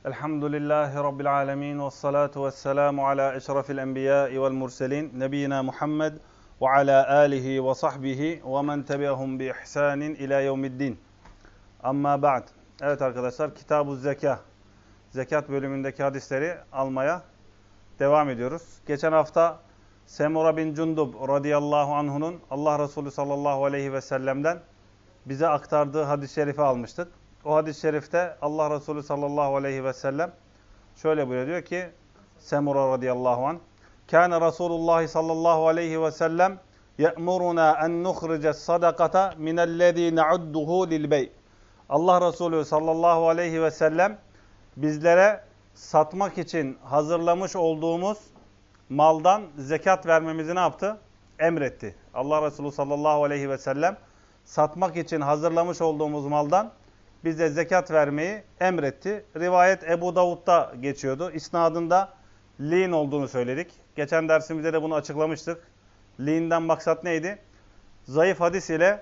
Elhamdülillahi Rabbil alemin ve salatu ve selamu ala eşrafil enbiyai vel murselin nebiyina Muhammed ve ala alihi ve sahbihi ve men tebi'ahum bi ihsanin ila yevmiddin. Amma ba'd. Evet arkadaşlar, Kitab-ı Zekâh, zekat bölümündeki hadisleri almaya devam ediyoruz. Geçen hafta Semura bin Cundub radıyallahu anh'unun Allah Resulü sallallahu aleyhi ve sellem'den bize aktardığı hadis-i şerifi almıştık. O hadis-i şerifte Allah Resulü sallallahu aleyhi ve sellem şöyle buyuruyor, diyor ki Semura radıyallahu anh, Kâne Resulullah sallallahu aleyhi ve sellem ye'muruna en nuhrice sadakata minellezî ne'udduhu lil bey. Allah Resulü sallallahu aleyhi ve sellem bizlere satmak için hazırlamış olduğumuz maldan zekat vermemizi ne yaptı? Emretti. Allah Resulü sallallahu aleyhi ve sellem satmak için hazırlamış olduğumuz maldan bize zekat vermeyi emretti. Rivayet Ebu Davud'da geçiyordu. İsnadında lin olduğunu söyledik. Geçen dersimizde de bunu açıklamıştık. Linden maksat neydi? Zayıf hadis ile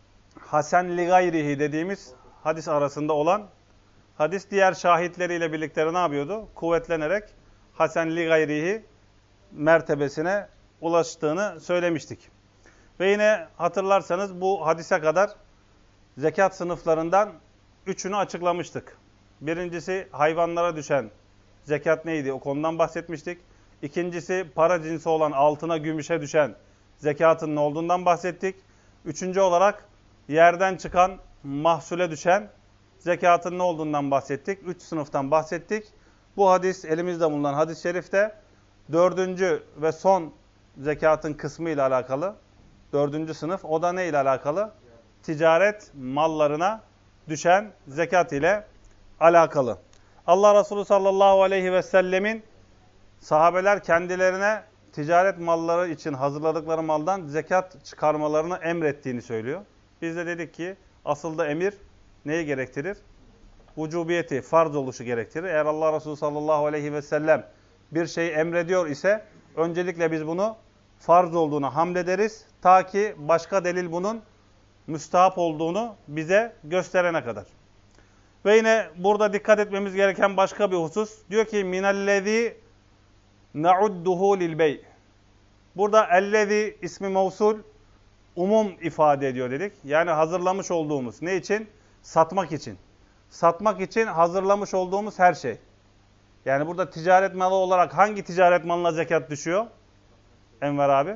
hasen li gayrihi dediğimiz hadis arasında olan hadis diğer şahitleriyle birlikte ne yapıyordu? Kuvvetlenerek hasen li gayrihi mertebesine ulaştığını söylemiştik. Ve yine hatırlarsanız bu hadise kadar zekat sınıflarından üçünü açıklamıştık. Birincisi hayvanlara düşen zekat neydi? O konudan bahsetmiştik. İkincisi para cinsi olan altına, gümüşe düşen zekatın ne olduğundan bahsettik. Üçüncü olarak yerden çıkan mahsule düşen zekatın ne olduğundan bahsettik. Üç sınıftan bahsettik. Bu hadis, elimizde bulunan hadis-i şerifte dördüncü ve son zekatın kısmı ile alakalı. Dördüncü sınıf. O da ne ile alakalı? Ticaret mallarına düşen zekat ile alakalı. Allah Resulü sallallahu aleyhi ve sellemin sahabeler kendilerine ticaret malları için hazırladıkları maldan zekat çıkarmalarını emrettiğini söylüyor. Biz de dedik ki asıl da emir neyi gerektirir? Vücubiyeti, farz oluşu gerektirir. Eğer Allah Resulü sallallahu aleyhi ve sellem bir şeyi emrediyor ise öncelikle biz bunu farz olduğunu hamlederiz. Ta ki başka delil bunun müstahap olduğunu bize gösterene kadar. Ve yine burada dikkat etmemiz gereken başka bir husus. Diyor ki minellezî ne'udduhu lil bey. Burada ellezî ismi mevsul umum ifade ediyor dedik. Yani hazırlamış olduğumuz ne için? Satmak için. Satmak için hazırlamış olduğumuz her şey. Yani burada ticaret malı olarak hangi ticaret malına zekat düşüyor? Enver abi.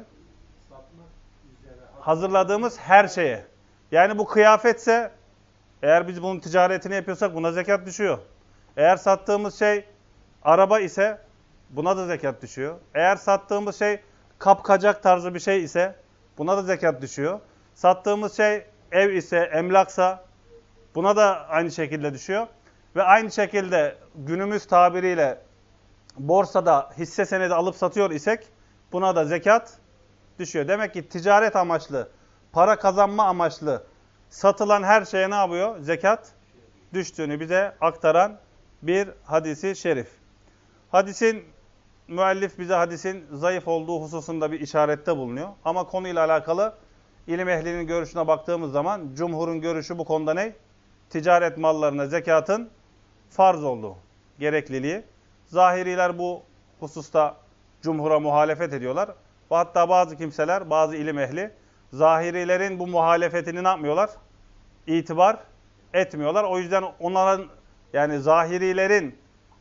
Hazırladığımız her şeye. Yani bu kıyafetse, eğer biz bunun ticaretini yapıyorsak buna zekat düşüyor. Eğer sattığımız şey araba ise buna da zekat düşüyor. Eğer sattığımız şey kapkacak tarzı bir şey ise buna da zekat düşüyor. Sattığımız şey ev ise, emlaksa buna da aynı şekilde düşüyor. Ve aynı şekilde günümüz tabiriyle borsada hisse senedi alıp satıyor isek buna da zekat düşüyor. Demek ki ticaret amaçlı, para kazanma amaçlı satılan her şeye ne yapıyor? Zekat düştüğünü bize aktaran bir hadisi şerif. Hadisin, müellif bize hadisin zayıf olduğu hususunda bir işarette bulunuyor. Ama konuyla alakalı ilim ehlinin görüşüne baktığımız zaman cumhurun görüşü bu konuda ne? Ticaret mallarına zekatın farz olduğu gerekliliği. Zahiriler bu hususta cumhura muhalefet ediyorlar. Ve hatta bazı kimseler, bazı ilim ehli zahirilerin bu muhalefetini ne yapmıyorlar? İtibar etmiyorlar. O yüzden onların, yani zahirilerin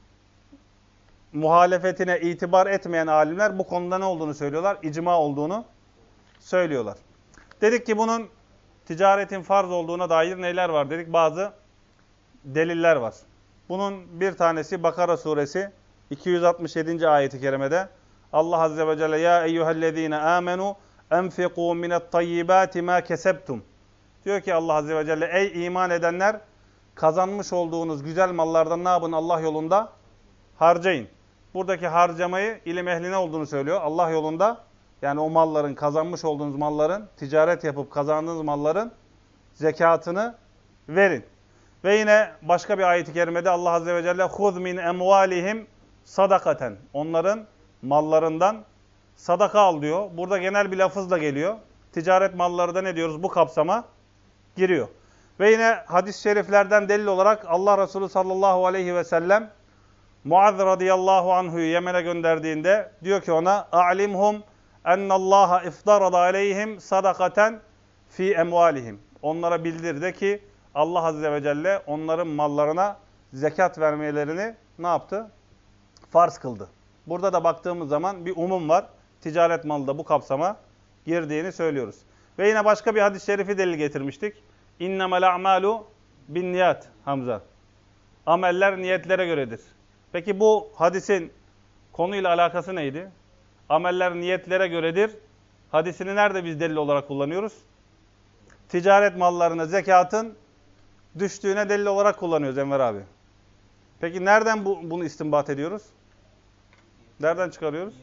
muhalefetine itibar etmeyen alimler bu konuda ne olduğunu söylüyorlar? İcma olduğunu söylüyorlar. Dedik ki bunun ticaretin farz olduğuna dair neler var dedik? Bazı deliller var. Bunun bir tanesi Bakara suresi 267. ayeti kerimede Allah azze ve celle ya eyyühellezine amenu enfikû minettayyibâti mâ kesebtum. Diyor ki Allah azze ve celle ey iman edenler, kazanmış olduğunuz güzel mallardan ne yapın? Allah yolunda harcayın. Buradaki harcamayı ilim ehline olduğunu söylüyor. Allah yolunda, yani o malların, kazanmış olduğunuz malların, ticaret yapıp kazandığınız malların zekatını verin. Ve yine başka bir ayet-i kerimede Allah azze ve celle خُذْ مِنْ اَمْوَالِهِمْ sadakaten. Onların mallarından sadaka al diyor. Burada genel bir lafızla geliyor. Ticaret malları da ne diyoruz? Bu kapsama giriyor. Ve yine hadis-i şeriflerden delil olarak Allah Resulü sallallahu aleyhi ve sellem Muaz radıyallahu anhu'yu Yemen'e gönderdiğinde diyor ki ona a'limhum ennallaha iftarada aleyhim sadakaten fi emvalihim. Onlara bildir de ki Allah azze ve celle onların mallarına zekat vermelerini ne yaptı? Farz kıldı. Burada da baktığımız zaman bir umum var. Ticaret malı da bu kapsama girdiğini söylüyoruz. Ve yine başka bir hadis-i şerifi delil getirmiştik. İnnemel a'malu binniyat Hamza. Ameller niyetlere göredir. Peki bu hadisin konuyla alakası neydi? Ameller niyetlere göredir. Hadisini nerede biz delil olarak kullanıyoruz? Ticaret mallarına zekatın düştüğüne delil olarak kullanıyoruz Enver abi. Peki nereden bunu istinbat ediyoruz? Nereden çıkarıyoruz?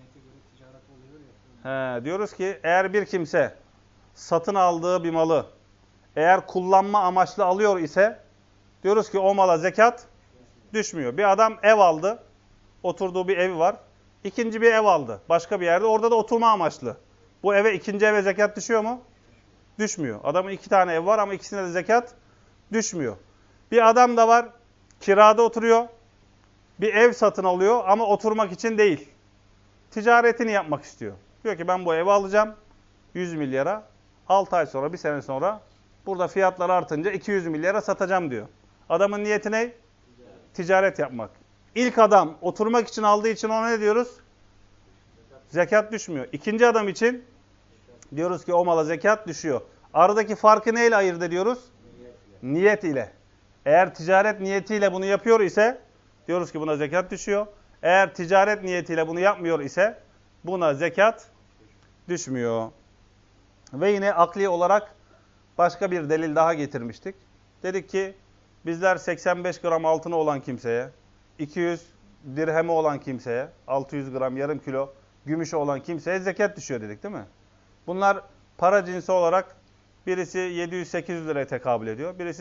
Diyoruz ki eğer bir kimse satın aldığı bir malı eğer kullanma amaçlı alıyor ise diyoruz ki o mala zekat düşmüyor. Bir adam ev aldı. Oturduğu bir evi var. İkinci bir ev aldı. Başka bir yerde. Orada da oturma amaçlı. Bu ikinci eve zekat düşüyor mu? Düşmüyor. Adamın 2 tane ev var ama ikisine de zekat düşmüyor. Bir adam da var. Kirada oturuyor. Bir ev satın alıyor ama oturmak için değil. Ticaretini yapmak istiyor. Diyor ki ben bu evi alacağım 100 milyara. 6 ay sonra, bir sene sonra burada fiyatlar artınca 200 milyara satacağım diyor. Adamın niyeti ne? Ticaret yapmak. İlk adam oturmak için aldığı için ona ne diyoruz? Zekat düşmüyor. İkinci adam için diyoruz ki o mala zekat düşüyor. Aradaki farkı neyle ayırt ediyoruz? Niyet ile. Eğer ticaret niyetiyle bunu yapıyor ise diyoruz ki buna zekat düşüyor. Eğer ticaret niyetiyle bunu yapmıyor ise buna zekat düşmüyor. Ve yine akli olarak başka bir delil daha getirmiştik. Dedik ki bizler 85 gram altını olan kimseye, 200 dirhemi olan kimseye, 600 gram yarım kilo gümüşü olan kimseye zekat düşüyor dedik değil mi? Bunlar para cinsi olarak birisi 700-800 liraya tekabül ediyor. Birisi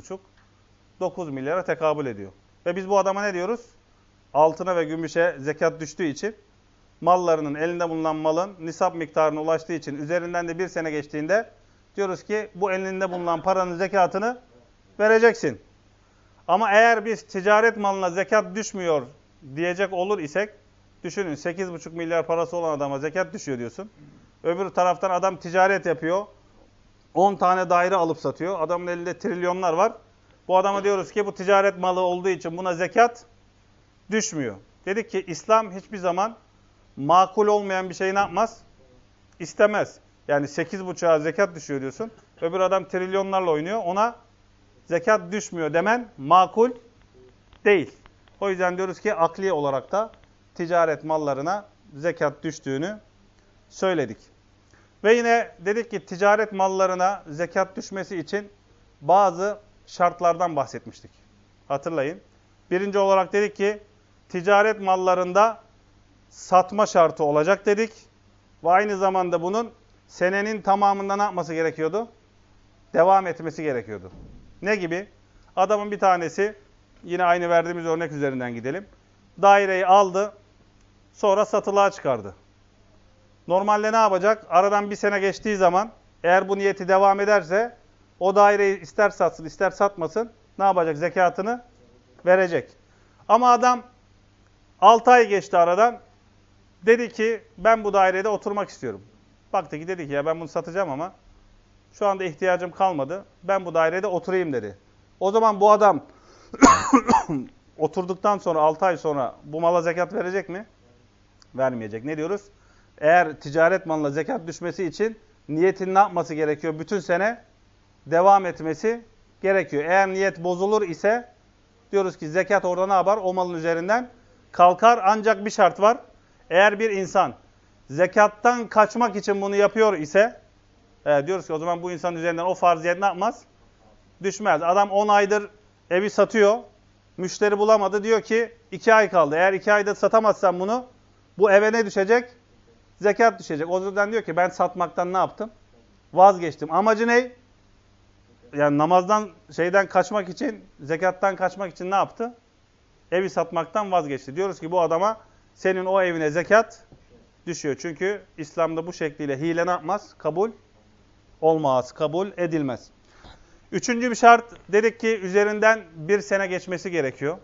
8,5-9 milyara tekabül ediyor. Ve biz bu adama ne diyoruz? Altına ve gümüşe zekat düştüğü için mallarının, elinde bulunan malın nisap miktarına ulaştığı için üzerinden de bir sene geçtiğinde diyoruz ki bu elinde bulunan paranın zekatını vereceksin. Ama eğer biz ticaret malına zekat düşmüyor diyecek olur isek, düşünün 8,5 milyar parası olan adama zekat düşüyor diyorsun. Öbür taraftan adam ticaret yapıyor. 10 tane daire alıp satıyor. Adamın elinde trilyonlar var. Bu adama diyoruz ki bu ticaret malı olduğu için buna zekat düşmüyor. Dedik ki İslam hiçbir zaman makul olmayan bir şeyi ne yapmaz? İstemez. Yani 8,5'a zekat düşüyor diyorsun. Öbür adam trilyonlarla oynuyor. Ona zekat düşmüyor demen makul değil. O yüzden diyoruz ki akli olarak da ticaret mallarına zekat düştüğünü söyledik. Ve yine dedik ki ticaret mallarına zekat düşmesi için bazı şartlardan bahsetmiştik. Hatırlayın. Birinci olarak dedik ki ticaret mallarında satma şartı olacak dedik. Ve aynı zamanda bunun senenin tamamında ne yapması gerekiyordu? Devam etmesi gerekiyordu. Ne gibi? Adamın bir tanesi, yine aynı verdiğimiz örnek üzerinden gidelim. Daireyi aldı, sonra satılığa çıkardı. Normalde ne yapacak? Aradan bir sene geçtiği zaman eğer bu niyeti devam ederse o daireyi ister satsın ister satmasın ne yapacak? Zekatını verecek. Ama adam 6 ay geçti aradan. Dedi ki ben bu dairede oturmak istiyorum. Baktı ki dedi ki ya ben bunu satacağım ama şu anda ihtiyacım kalmadı. Ben bu dairede oturayım dedi. O zaman bu adam oturduktan sonra 6 ay sonra bu mala zekat verecek mi? Vermeyecek. Ne diyoruz? Eğer ticaret malına zekat düşmesi için niyetin ne yapması gerekiyor? Bütün sene devam etmesi gerekiyor. Eğer niyet bozulur ise diyoruz ki zekat orada ne yapar? O malın üzerinden kalkar. Ancak bir şart var. Eğer bir insan zekattan kaçmak için bunu yapıyor ise diyoruz ki o zaman bu insan üzerinden o farziyet ne yapmaz? Düşmez. Adam 10 aydır evi satıyor. Müşteri bulamadı. Diyor ki 2 ay kaldı. Eğer 2 ayda satamazsam bunu bu eve ne düşecek? Zekat düşecek. O yüzden diyor ki ben satmaktan ne yaptım? Vazgeçtim. Amacı ne? Yani namazdan kaçmak için, zekattan kaçmak için ne yaptı? Evi satmaktan vazgeçti. Diyoruz ki bu adama senin o evine zekat düşüyor. Çünkü İslam'da bu şekliyle hile ne yapmaz? Kabul olmaz, kabul edilmez. Üçüncü bir şart dedik ki üzerinden bir sene geçmesi gerekiyor.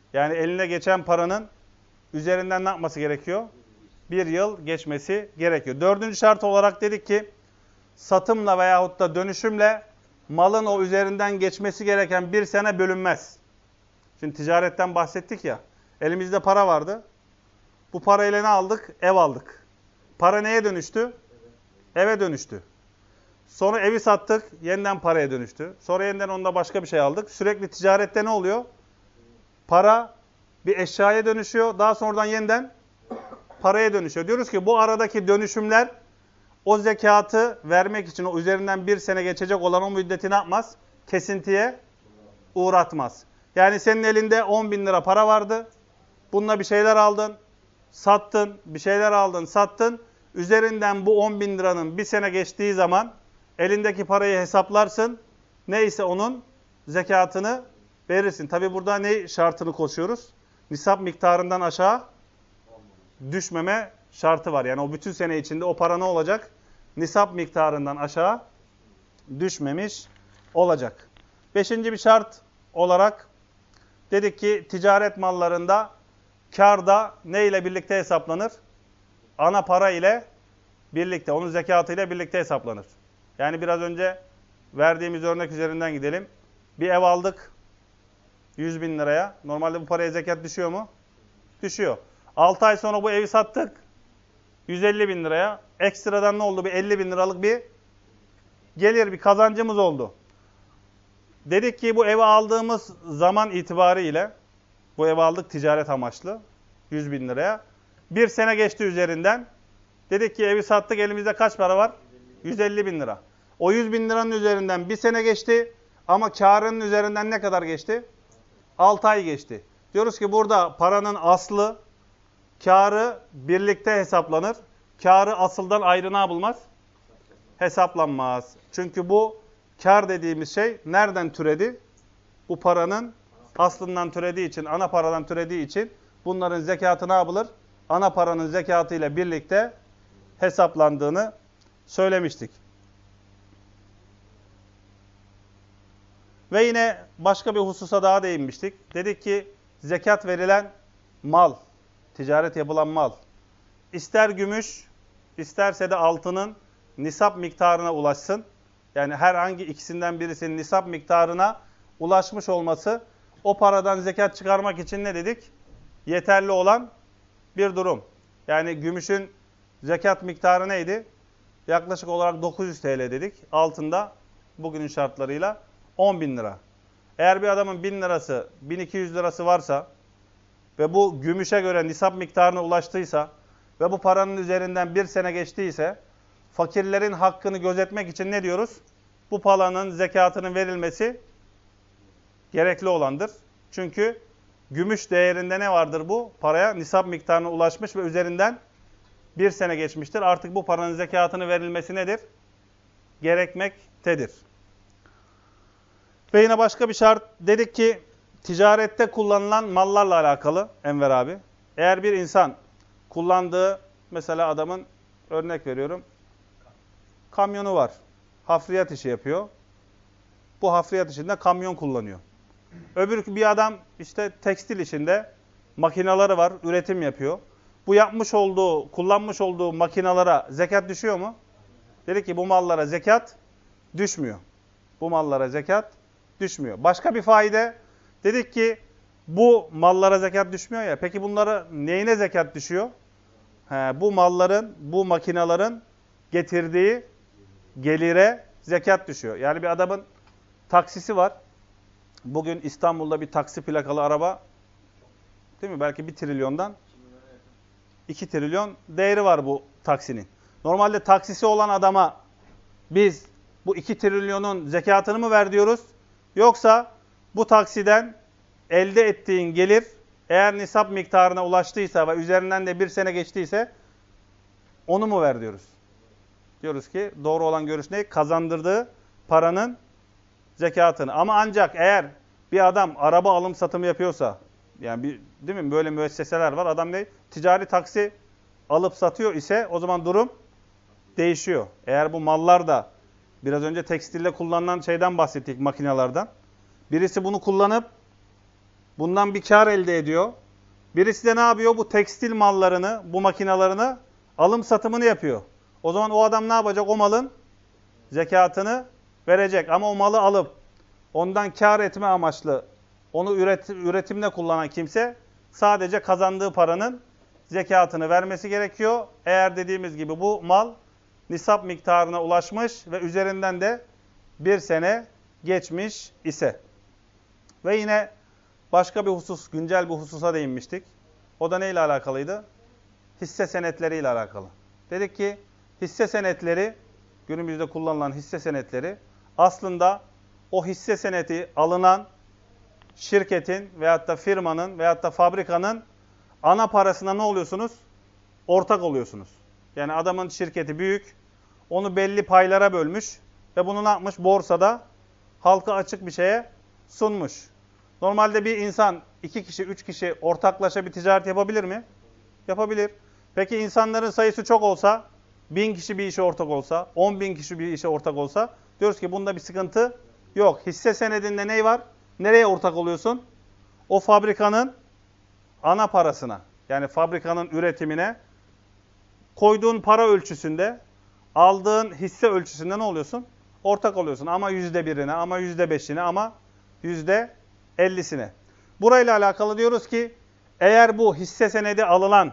Yani eline geçen paranın üzerinden ne yapması gerekiyor? 1 yıl geçmesi gerekiyor. Dördüncü şart olarak dedik ki satımla veyahut da dönüşümle malın o üzerinden geçmesi gereken 1 sene bölünmez. Şimdi ticaretten bahsettik ya. Elimizde para vardı. Bu parayla ne aldık? Ev aldık. Para neye dönüştü? Eve dönüştü. Sonra evi sattık, yeniden paraya dönüştü. Sonra yeniden onda başka bir şey aldık. Sürekli ticarette ne oluyor? Para bir eşyaya dönüşüyor. Daha sonradan yeniden paraya dönüşüyor. Diyoruz ki bu aradaki dönüşümler o zekatı vermek için o üzerinden 1 sene geçecek olan o müddeti ne yapmaz? Kesintiye uğratmaz. Yani senin elinde 10 bin lira para vardı. Bununla bir şeyler aldın, sattın, bir şeyler aldın, sattın. Üzerinden bu 10 bin liranın 1 sene geçtiği zaman elindeki parayı hesaplarsın. Neyse onun zekatını verirsin. Tabi burada ne şartını koşuyoruz? Nisap miktarından aşağı düşmeme şartı var. Yani o bütün sene içinde o para ne olacak? Nisap miktarından aşağı düşmemiş olacak. 5. bir şart olarak dedik ki ticaret mallarında kar da ne ile birlikte hesaplanır? Ana para ile birlikte, onun zekatı ile birlikte hesaplanır. Yani biraz önce verdiğimiz örnek üzerinden gidelim. Bir ev aldık 100 bin liraya. Normalde bu paraya zekat düşüyor mu? Düşüyor. 6 ay sonra bu evi sattık 150 bin liraya. Ekstradan ne oldu? Bir 50 bin liralık bir gelir, bir kazancımız oldu. Dedik ki bu evi aldığımız zaman itibariyle, bu evi aldık ticaret amaçlı 100 bin liraya. 1 sene geçti üzerinden. Dedik ki evi sattık, elimizde kaç para var? 150 bin lira. O 100 bin liranın üzerinden 1 sene geçti ama karının üzerinden ne kadar geçti? 6 ay geçti. Diyoruz ki burada paranın aslı, karı birlikte hesaplanır. Karı asıldan ayrı ne yapılmaz? Hesaplanmaz. Çünkü bu kar dediğimiz şey nereden türedi? Bu paranın aslından türediği için, ana paradan türediği için bunların zekatı ne yapılır? Ana paranın zekatı ile birlikte hesaplandığını söylemiştik. Ve yine başka bir hususa daha değinmiştik. Dedik ki zekat verilen mal, ticaret yapılan mal, ister gümüş, isterse de altının nisap miktarına ulaşsın. Yani herhangi ikisinden birisinin nisap miktarına ulaşmış olması o paradan zekat çıkarmak için ne dedik? Yeterli olan bir durum. Yani gümüşün zekat miktarı neydi? Yaklaşık olarak 900 TL dedik. Altında bugünün şartlarıyla 10 bin lira. Eğer bir adamın 1000 lirası, 1200 lirası varsa ve bu gümüşe göre nisap miktarına ulaştıysa ve bu paranın üzerinden 1 sene geçtiyse fakirlerin hakkını gözetmek için ne diyoruz? Bu paranın zekatının verilmesi gerekli olandır. Çünkü gümüş değerinde ne vardır bu? Paraya nisap miktarına ulaşmış ve üzerinden 1 sene geçmiştir. Artık bu paranın zekatını verilmesi nedir? Gerekmektedir. Ve yine başka bir şart dedik ki ticarette kullanılan mallarla alakalı Enver abi. Eğer bir insan kullandığı mesela adamın örnek veriyorum kamyonu var. Hafriyat işi yapıyor. Bu hafriyat işinde kamyon kullanıyor. Öbür bir adam işte tekstil işinde makinaları var, üretim yapıyor. Bu yapmış olduğu, kullanmış olduğu makinalara zekat düşüyor mu? Dedi ki bu mallara zekat düşmüyor. Bu mallara zekat düşmüyor. Başka bir faide dedik ki bu mallara zekat düşmüyor ya. Peki bunlara neyine zekat düşüyor? Bu malların, bu makinaların getirdiği gelire zekat düşüyor. Yani bir adamın taksisi var. Bugün İstanbul'da bir taksi plakalı araba değil mi? Belki 1 trilyondan 2 trilyon değeri var bu taksinin. Normalde taksisi olan adama biz bu 2 trilyonun zekatını mı ver diyoruz? Yoksa bu taksiden elde ettiğin gelir eğer nisap miktarına ulaştıysa ve üzerinden de 1 sene geçtiyse onu mu ver diyoruz? Diyoruz ki doğru olan görüş ne? Kazandırdığı paranın zekatını. Ama ancak eğer bir adam araba alım satımı yapıyorsa, yani değil mi? Böyle müesseseler var. Adam ne? Ticari taksi alıp satıyor ise o zaman durum değişiyor. Eğer bu mallar da biraz önce tekstilde kullanılan şeyden bahsettik, makinelerden. Birisi bunu kullanıp Bundan bir kar elde ediyor. Birisi de ne yapıyor? Bu tekstil mallarını, bu makinalarını alım satımını yapıyor. O zaman o adam ne yapacak? O malın zekatını verecek. Ama o malı alıp ondan kar etme amaçlı onu üretimde kullanan kimse sadece kazandığı paranın zekatını vermesi gerekiyor. Eğer dediğimiz gibi bu mal nisap miktarına ulaşmış ve üzerinden de bir sene geçmiş ise. Ve yine başka bir husus, güncel bir hususa değinmiştik. O da neyle alakalıydı? Hisse senetleriyle alakalı. Dedik ki hisse senetleri, günümüzde kullanılan hisse senetleri aslında o hisse seneti alınan şirketin veyahut da firmanın veyahut da fabrikanın ana parasına ne oluyorsunuz? Ortak oluyorsunuz. Yani adamın şirketi büyük, onu belli paylara bölmüş ve bunu ne yapmış? Borsada halka açık bir şeye sunmuş. Normalde bir insan 2 kişi, 3 kişi ortaklaşa bir ticaret yapabilir mi? Yapabilir. Peki insanların sayısı çok olsa, 1000 kişi bir işe ortak olsa, 10.000 kişi bir işe ortak olsa diyoruz ki bunda bir sıkıntı yok. Hisse senedinde ne var? Nereye ortak oluyorsun? O fabrikanın ana parasına. Yani fabrikanın üretimine koyduğun para ölçüsünde, aldığın hisse ölçüsünde ne oluyorsun? Ortak oluyorsun. Ama %1'ine, ama %5'ine, ama %50'sine. Burayla alakalı diyoruz ki eğer bu hisse senedi alınan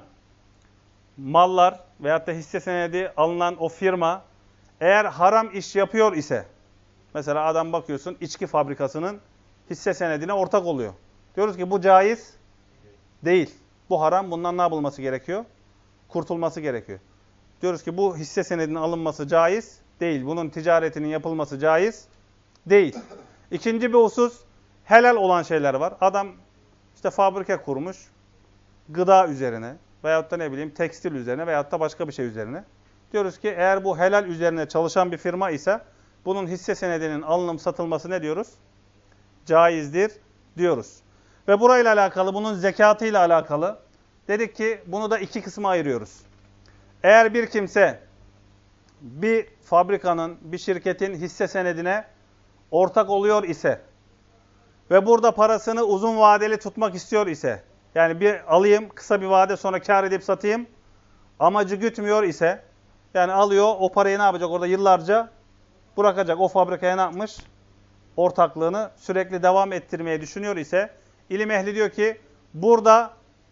mallar veyahut da hisse senedi alınan o firma eğer haram iş yapıyor ise, mesela adam bakıyorsun içki fabrikasının hisse senedine ortak oluyor. Diyoruz ki bu caiz değil. Bu haram. Bundan ne yapılması gerekiyor? Kurtulması gerekiyor. Diyoruz ki bu hisse senedinin alınması caiz değil. Bunun ticaretinin yapılması caiz değil. İkinci bir husus, helal olan şeyler var. Adam işte fabrika kurmuş, gıda üzerine veyahut da ne bileyim tekstil üzerine veyahut da başka bir şey üzerine. Diyoruz ki eğer bu helal üzerine çalışan bir firma ise bunun hisse senedinin alınıp satılması ne diyoruz? Caizdir diyoruz. Ve burayla alakalı, bunun zekatıyla alakalı dedik ki bunu da iki kısma ayırıyoruz. Eğer bir kimse bir fabrikanın, bir şirketin hisse senedine ortak oluyor ise ve burada parasını uzun vadeli tutmak istiyor ise, yani bir alayım, kısa bir vade sonra kar edip satayım, amacı gütmüyor ise, yani alıyor, o parayı ne yapacak? Orada yıllarca bırakacak. O fabrikaya ne yapmış? Ortaklığını sürekli devam ettirmeyi düşünüyor ise, ilim ehli diyor ki, burada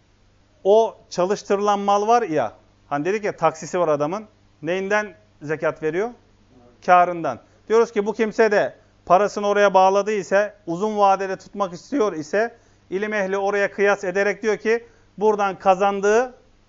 o çalıştırılan mal var ya, hani dedik ya taksisi var adamın, neyinden zekat veriyor? Kârından. Diyoruz ki bu kimse de parasını oraya bağladı ise, uzun vadede tutmak istiyor ise, ilim ehli oraya kıyas ederek diyor ki, buradan kazandığı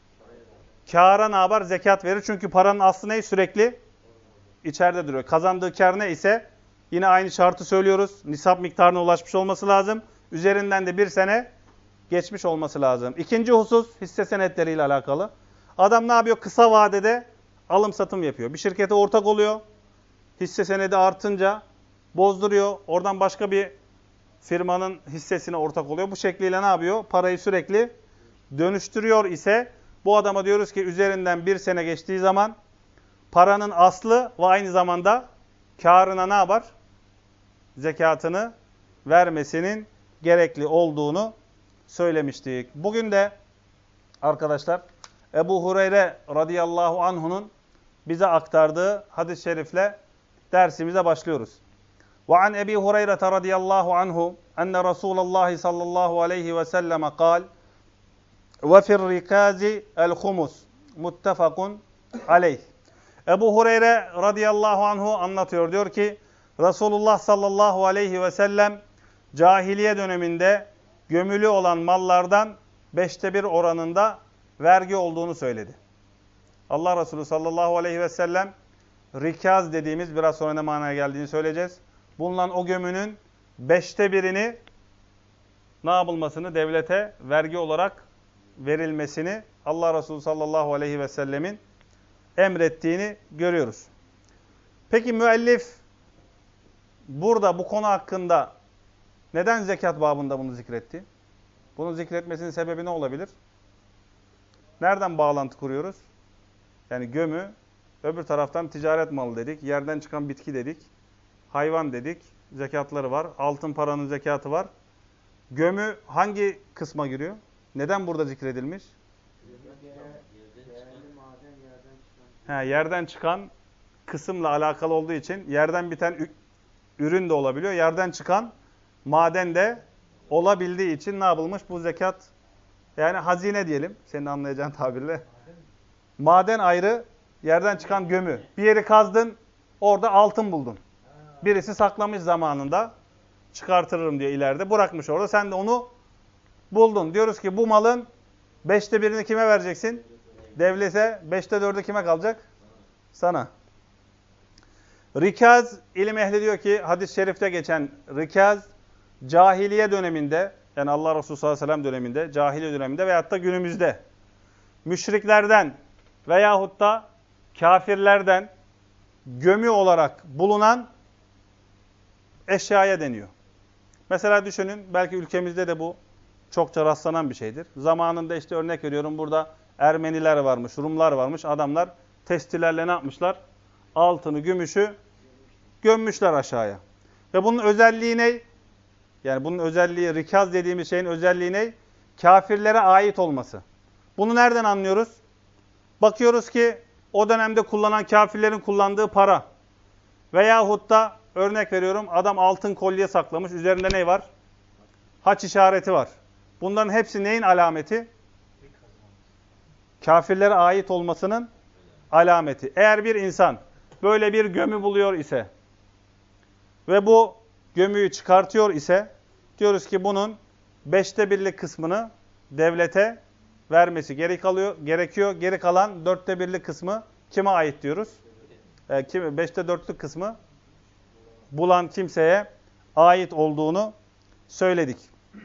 kâra ne yapar? Zekat verir. Çünkü paranın aslı ne? Sürekli içeride duruyor. Kazandığı kâr ne ise, yine aynı şartı söylüyoruz. Nisap miktarına ulaşmış olması lazım. Üzerinden de bir sene geçmiş olması lazım. İkinci husus, hisse senetleriyle alakalı. Adam ne yapıyor? Kısa vadede alım satım yapıyor. Bir şirkete ortak oluyor. Hisse senedi artınca bozduruyor. Oradan başka bir firmanın hissesine ortak oluyor. Bu şekliyle ne yapıyor? Parayı sürekli dönüştürüyor ise bu adama diyoruz ki üzerinden bir sene geçtiği zaman paranın aslı ve aynı zamanda kârına ne yapar? Zekatını vermesinin gerekli olduğunu söylemiştik. Bugün de arkadaşlar Ebu Hureyre radıyallahu anhu'nun bize aktardığı hadis-i şerifle dersimize başlıyoruz. وعن أبي هريرة رضي الله عنه أن رسول الله صلى الله عليه وسلم قال وفي الركاز الخمس متفق عليه. Ebu Hureyre radıyallahu anhu anlatıyor. Diyor ki Resulullah sallallahu aleyhi ve sellem cahiliye döneminde gömülü olan mallardan 1/5 oranında vergi olduğunu söyledi. Allah Resulü sallallahu aleyhi ve sellem rikaz dediğimiz, biraz sonra ne manaya geldiğini söyleyeceğiz. Bulunan o gömünün 1/5'ini ne yapılmasını, devlete vergi olarak verilmesini Allah Resulü sallallahu aleyhi ve sellemin emrettiğini görüyoruz. Peki müellif burada bu konu hakkında neden zekat babında bunu zikretti? Bunu zikretmesinin sebebi ne olabilir? Nereden bağlantı kuruyoruz? Yani gömü, öbür taraftan ticaret malı dedik, yerden çıkan bitki dedik, hayvan dedik, zekatları var, altın paranın zekatı var. Gömü hangi kısma giriyor? Neden burada zikredilmiş? Yerden çıkan kısımla alakalı olduğu için yerden biten ürün de olabiliyor. Yerden çıkan maden de olabildiği için ne yapılmış? Bu zekat, yani hazine diyelim senin anlayacağın tabirle. Maden ayrı, yerden çıkan gömü. Bir yeri kazdın, orada altın buldun. Birisi saklamış zamanında, çıkartırım diye ileride bırakmış orada. Sen de onu buldun. Diyoruz ki bu malın 1/5'ini kime vereceksin? Devlete. 4'ü kime kalacak? Sana. Rikaz, ilim ehli diyor ki, hadis-i şerifte geçen rikaz, cahiliye döneminde, yani Allah Resulü sallallahu aleyhi ve sellem döneminde, cahiliye döneminde veyahut da günümüzde, müşriklerden veyahut da kafirlerden gömü olarak bulunan eşyaya deniyor. Mesela düşünün, belki ülkemizde de bu çokça rastlanan bir şeydir. Zamanında işte örnek veriyorum, burada Ermeniler varmış, Rumlar varmış. Adamlar testilerle ne yapmışlar? Altını, gümüşü gömmüşler aşağıya. Ve bunun özelliği ne? Yani bunun özelliği, rikaz dediğimiz şeyin özelliği ne? Kafirlere ait olması. Bunu nereden anlıyoruz? Bakıyoruz ki o dönemde kullanan kafirlerin kullandığı para. Veyahut da örnek veriyorum, adam altın kolye saklamış. Üzerinde ne var? Haç işareti var. Bunların hepsi neyin alameti? Kafirlere ait olmasının alameti. Eğer bir insan böyle bir gömü buluyor ise ve bu gömüyü çıkartıyor ise diyoruz ki bunun 1/5'lik kısmını devlete vermesi gerekiyor. Geri kalan 1/4'lik kısmı kime ait diyoruz? 4'lük kısmı bulan kimseye ait olduğunu söyledik.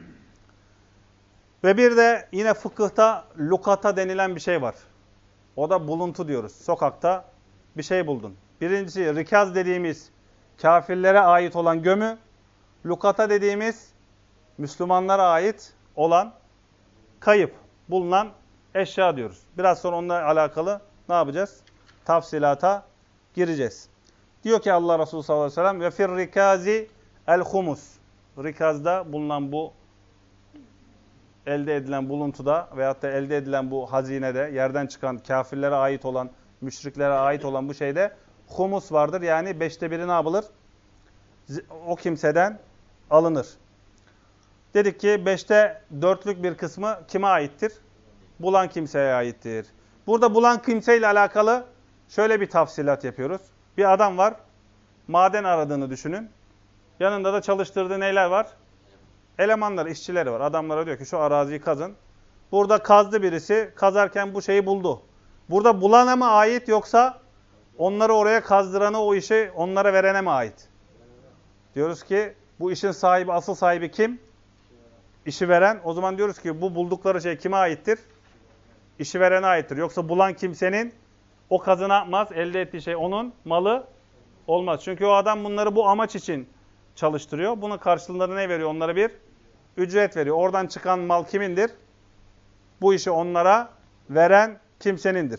Ve bir de yine fıkıhta lukata denilen bir şey var. O da buluntu diyoruz. Sokakta bir şey buldun. Birincisi rikaz dediğimiz kafirlere ait olan gömü, lukata dediğimiz Müslümanlara ait olan kayıp, bulunan eşya diyoruz. Biraz sonra onunla alakalı ne yapacağız? Tafsilata gireceğiz. Diyor ki Allah Resulü sallallahu aleyhi ve sellem ve fir rikazi el humus. Rikazda bulunan bu elde edilen buluntuda veyahut da elde edilen bu hazinede, yerden çıkan kafirlere ait olan, müşriklere ait olan bu şeyde humus vardır. Yani 1/5 ne yapılır? O kimseden alınır. Dedik ki 4'lük bir kısmı kime aittir? Bulan kimseye aittir. Burada bulan kimseyle alakalı şöyle bir tafsilat yapıyoruz. Bir adam var, maden aradığını düşünün. Yanında da çalıştırdığı neyler var? Elemanlar, işçileri var. Adamlara diyor ki şu araziyi kazın. Burada kazdı birisi, kazarken bu şeyi buldu. Burada bulana mı ait yoksa onları oraya kazdırana, o işi onlara verene mi ait? Diyoruz ki bu işin sahibi, asıl sahibi kim? İşi veren. O zaman diyoruz ki bu buldukları şey kime aittir? İşi verene aittir. Yoksa bulan kimsenin o kazı ne yapmaz? Elde ettiği şey onun malı olmaz. Çünkü o adam bunları bu amaç için çalıştırıyor. Bunun karşılığında ne veriyor? Onlara bir ücret veriyor. Oradan çıkan mal kimindir? Bu işi onlara veren kimsenindir.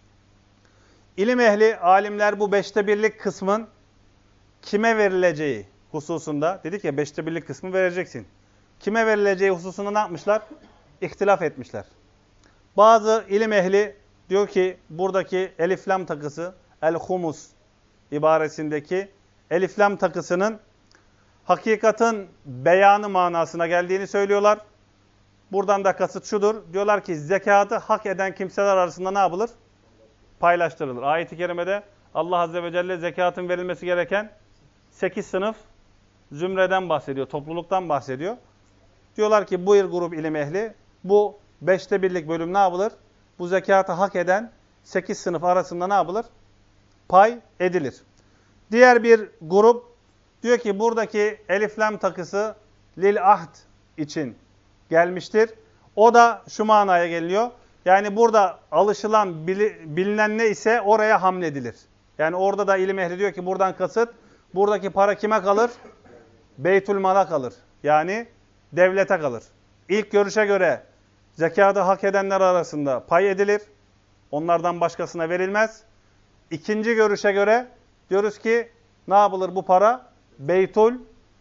İlim ehli, alimler bu 1/5'lik kısmın kime verileceği hususunda, dedik ya 1/5'lik kısmı vereceksin. Kime verileceği hususunda ne yapmışlar? İhtilaf etmişler. Bazı ilim ehli diyor ki buradaki elif lam takısı, el-humus ibaresindeki elif lam takısının hakikatin beyanı manasına geldiğini söylüyorlar. Buradan da kasıt şudur. Diyorlar ki zekatı hak eden kimseler arasında ne yapılır? Paylaştırılır. Ayet-i kerimede Allah Azze ve Celle zekatın verilmesi gereken 8 sınıf zümreden bahsediyor, topluluktan bahsediyor. Diyorlar ki bu grup ilim ehli, bu 1/5'lik bölüm ne yapılır? Bu zekatı hak eden 8 sınıf arasında ne yapılır? Pay edilir. Diğer bir grup diyor ki buradaki elif lam takısı lil ahd için gelmiştir. O da şu manaya geliyor. Yani burada alışılan, bilinen ne ise oraya hamledilir. Yani orada da ilim ehli diyor ki buradan kasıt, buradaki para kime kalır? Beytülmal'a kalır. Yani devlete kalır. İlk görüşe göre zekatı hak edenler arasında pay edilir. Onlardan başkasına verilmez. İkinci görüşe göre diyoruz ki ne yapılır bu para? Beytül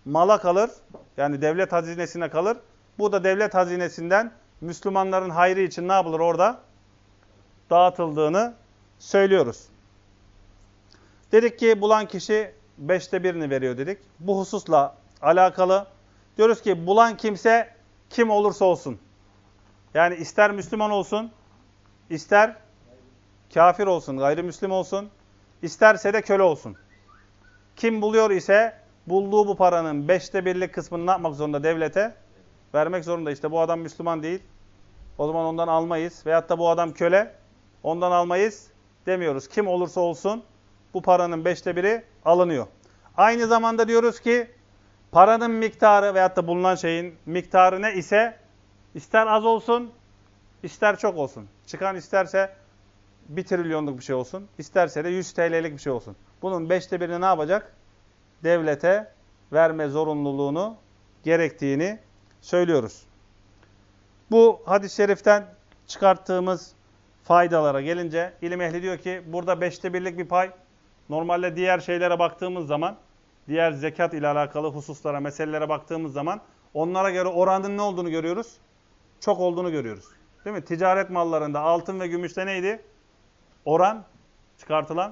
mala kalır. Yani devlet hazinesine kalır. Bu da devlet hazinesinden Müslümanların hayrı için ne yapılır orada? Dağıtıldığını söylüyoruz. Dedik ki bulan kişi 1/5'ini veriyor dedik. Bu hususla alakalı diyoruz ki bulan kimse kim olursa olsun. Yani ister Müslüman olsun, ister kafir olsun, gayrimüslim olsun, isterse de köle olsun. Kim buluyor ise bulduğu bu paranın 1/5'lik kısmını ne yapmak zorunda? Devlete vermek zorunda. İşte bu adam Müslüman değil, o zaman ondan almayız. Veyahut da bu adam köle, ondan almayız demiyoruz. Kim olursa olsun bu paranın 1/5'i alınıyor. Aynı zamanda diyoruz ki paranın miktarı veyahut da bulunan şeyin miktarı ne ise ister az olsun, ister çok olsun. Çıkan isterse 1 trilyonluk bir şey olsun, isterse de 100 TL'lik bir şey olsun. Bunun 1/5'ini ne yapacak? Devlete verme zorunluluğunu gerektiğini söylüyoruz. Bu hadis-i şeriften çıkarttığımız faydalara gelince ilim ehli diyor ki burada 1/5'lik bir pay. Normalde diğer şeylere baktığımız zaman, diğer zekat ile alakalı hususlara, meselelere baktığımız zaman onlara göre oranın ne olduğunu görüyoruz? Çok olduğunu görüyoruz. Değil mi? Ticaret mallarında altın ve gümüşte neydi? Oran çıkartılan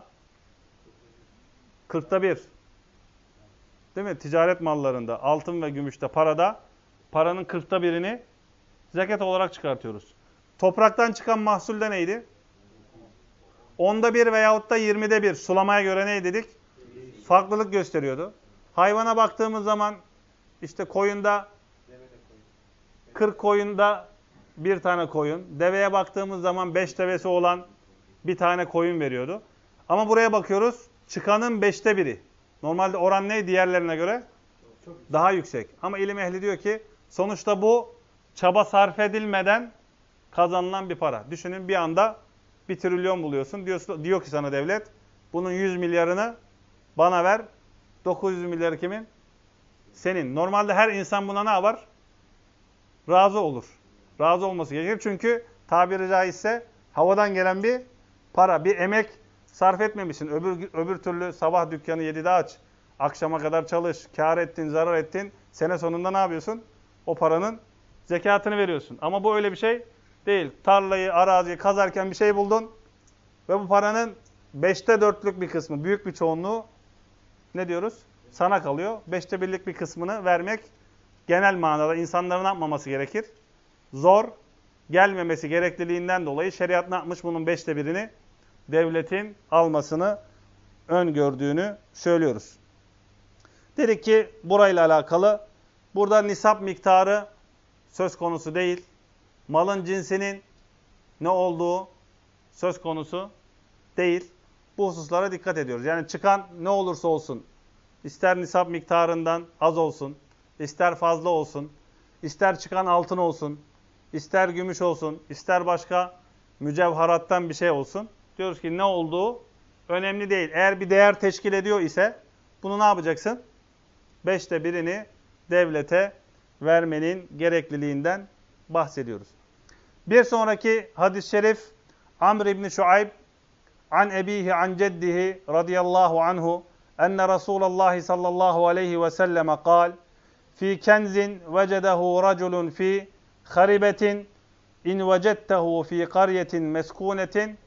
1/40. Değil mi? Ticaret mallarında altın ve gümüşte parada paranın 1/40'ini zekat olarak çıkartıyoruz. Topraktan çıkan mahsulde neydi? 1/10 veyahut da 1 sulamaya göre ne dedik? Farklılık gösteriyordu. Hayvana baktığımız zaman işte koyunda 40 koyunda 1 tane koyun. Deveye baktığımız zaman 5 devesi olan 1 tane koyun veriyordu. Ama buraya bakıyoruz. Çıkanın 1/5'i. Normalde oran ne diğerlerine göre? Daha yüksek. Ama ilim ehli diyor ki sonuçta bu çaba sarf edilmeden kazanılan bir para. Düşünün bir anda 1 trilyon buluyorsun. Diyor ki sana devlet bunun 100 milyarını bana ver. 900 milyarı kimin? Senin. Normalde her insan buna ne yapar? Razı olur. Razı olması gerekir. Çünkü tabiri caizse havadan gelen bir para, bir emek sarf etmemişsin. Öbür türlü sabah dükkanı 7'de aç. Akşama kadar çalış. Kâr ettin, zarar ettin. Sene sonunda ne yapıyorsun? O paranın zekatını veriyorsun. Ama bu öyle bir şey değil. Tarlayı, araziyi kazarken bir şey buldun. Ve bu paranın 4'lük bir kısmı, büyük bir çoğunluğu ne diyoruz? Sana kalıyor. 1/5'lik bir kısmını vermek genel manada insanların ne yapmaması gerekir? Zor gelmemesi gerekliliğinden dolayı şeriat ne yapmış? Bunun 1/5'ini devletin almasını öngördüğünü söylüyoruz. Dedik ki burayla alakalı burada nisap miktarı söz konusu değil. Malın cinsinin ne olduğu söz konusu değil. Bu hususlara dikkat ediyoruz. Yani çıkan ne olursa olsun, ister nisap miktarından az olsun, ister fazla olsun, ister çıkan altın olsun, ister gümüş olsun, ister başka mücevherattan bir şey olsun. Diyoruz ki ne olduğu önemli değil. Eğer bir değer teşkil ediyor ise bunu ne yapacaksın? 1/5'ini devlete vermenin gerekliliğinden bahsediyoruz. Bir sonraki hadis-i şerif Amr ibn Şuayb an ebihi an ceddihi radıyallahu anhu enne Resulullah sallallahu aleyhi ve selleme kal fi kenzin vecedehu raculun fi haribetin in vecedtehu fi qaryetin meskunetin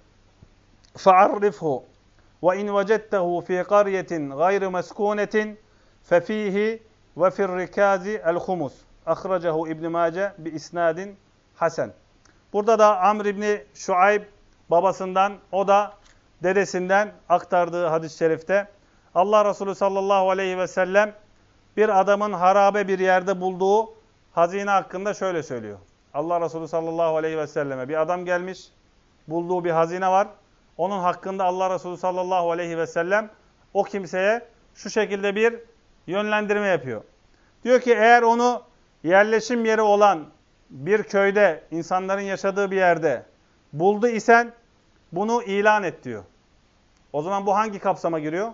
fa'arrifhu ve in vecedtehu fi qaryetin gayri meskunetin fefihi ve fi'r rikazi el-humus. Akhracehu İbn Mace bi isnadin hasen. Burada da Amr ibn Şuayb babasından, o da dedesinden aktardığı hadis-i şerifte Allah Resulü sallallahu aleyhi ve sellem bir adamın harabe bir yerde bulduğu hazine hakkında şöyle söylüyor. Allah Resulü sallallahu aleyhi ve selleme bir adam gelmiş, bulduğu bir hazine var. Onun hakkında Allah Resulü sallallahu aleyhi ve sellem o kimseye şu şekilde bir yönlendirme yapıyor. Diyor ki eğer onu yerleşim yeri olan bir köyde, insanların yaşadığı bir yerde buldu isen bunu ilan et diyor. O zaman bu hangi kapsama giriyor?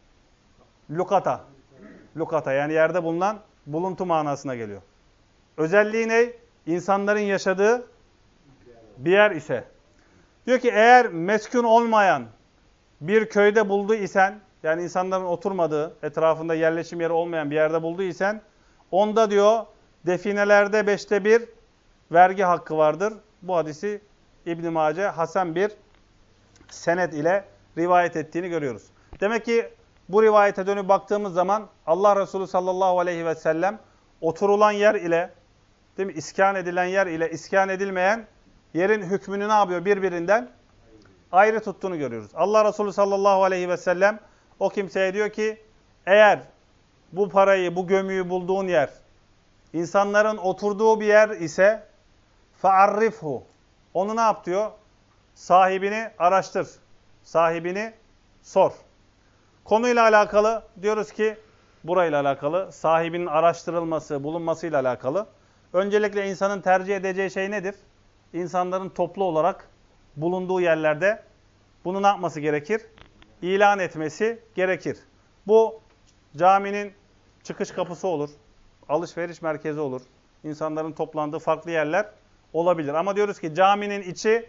Lukata. Lukata yani yerde bulunan buluntu manasına geliyor. Özelliği ne? İnsanların yaşadığı bir yer ise. Diyor ki eğer meskun olmayan bir köyde buldu isen yani insanların oturmadığı, etrafında yerleşim yeri olmayan bir yerde bulduysan, onda diyor definelerde 1/5 vergi hakkı vardır. Bu hadisi İbn-i Mace hasen bir senet ile rivayet ettiğini görüyoruz. Demek ki bu rivayete dönüp baktığımız zaman Allah Resulü sallallahu aleyhi ve sellem oturulan yer ile, değil mi, iskan edilen yer ile iskan edilmeyen yerin hükmünü ne yapıyor? Birbirinden ayrı tuttuğunu görüyoruz. Allah Resulü sallallahu aleyhi ve sellem o kimseye diyor ki, eğer bu parayı, bu gömüyü bulduğun yer insanların oturduğu bir yer ise فَعَرِّفْهُ, onu ne yap diyor? Sahibini araştır. Sahibini sor. Konuyla alakalı diyoruz ki, burayla alakalı, sahibinin araştırılması, bulunmasıyla alakalı. Öncelikle insanın tercih edeceği şey nedir? İnsanların toplu olarak bulunduğu yerlerde bunu ne yapması gerekir? İlan etmesi gerekir. Bu caminin çıkış kapısı olur, alışveriş merkezi olur, insanların toplandığı farklı yerler olabilir. Ama diyoruz ki caminin içi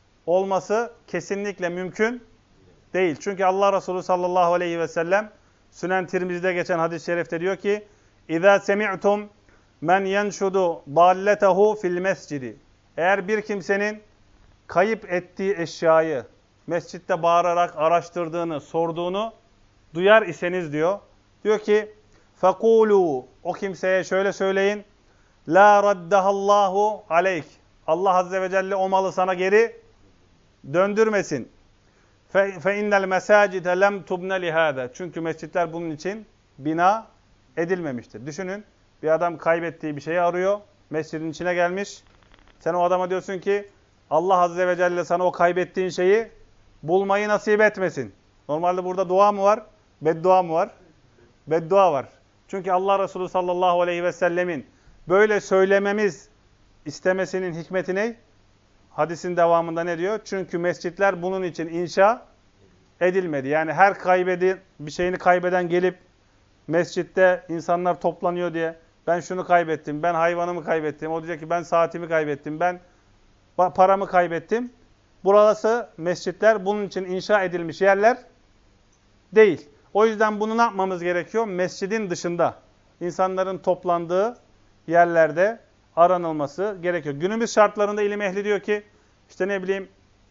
olması kesinlikle mümkün değil. Çünkü Allah Resulü sallallahu aleyhi ve sellem Sünen Tirmizi'de geçen hadis-i şerifte diyor ki اِذَا سَمِعْتُمْ مَنْ يَنْشُدُ ضَالَّتَهُ فِي الْمَسْجِدِ, eğer bir kimsenin kayıp ettiği eşyayı mescitte bağırarak araştırdığını, sorduğunu duyar iseniz diyor. Diyor ki فَقُولُوا, o kimseye şöyle söyleyin, لَا رَدَّهَ اللّٰهُ عَلَيْكِ, Allah Azze ve Celle o malı sana geri döndürmesin. فَاِنَّ الْمَسَاجِدَ لَمْ تُبْنَ لِهَذَا, çünkü mescitler bunun için bina edilmemiştir. Düşünün, bir adam kaybettiği bir şeyi arıyor, mescidin içine gelmiş. Sen o adama diyorsun ki, Allah Azze ve Celle sana o kaybettiğin şeyi bulmayı nasip etmesin. Normalde burada dua mı var, beddua mı var? Beddua var. Çünkü Allah Resulü sallallahu aleyhi ve sellemin böyle söylememiz istemesinin hikmeti ne? Hadisin devamında ne diyor? Çünkü mescitler bunun için inşa edilmedi. Yani her bir şeyini kaybeden gelip mescitte insanlar toplanıyor diye, ben şunu kaybettim, ben hayvanımı kaybettim. O diyecek ki ben saatimi kaybettim, ben paramı kaybettim. Burası mescitler bunun için inşa edilmiş yerler değil. O yüzden bunu ne yapmamız gerekiyor? Mescidin dışında, insanların toplandığı yerlerde aranılması gerekiyor. Günümüz şartlarında ilim ehli diyor ki, işte ne bileyim,